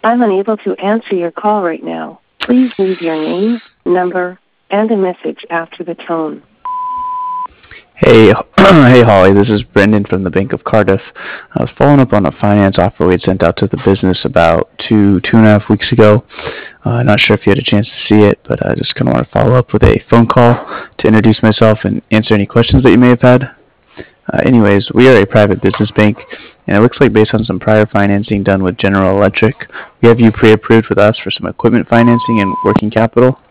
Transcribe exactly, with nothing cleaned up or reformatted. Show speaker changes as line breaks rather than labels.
I'm unable to answer your call right now. Please leave your name, number, and a message after the tone.
Hey, hey Holly, this is Brendan from the Bank of Cardiff. I was following up on a finance offer we had sent out to the business about two, two and a half weeks ago. Uh, not sure if you had a chance to see it, but I just kind of want to follow up with a phone call to introduce myself and answer any questions that you may have had. Uh, anyways, we are a private business bank, and it looks like based on some prior financing done with General Electric, we have you pre-approved with us for some equipment financing and working capital.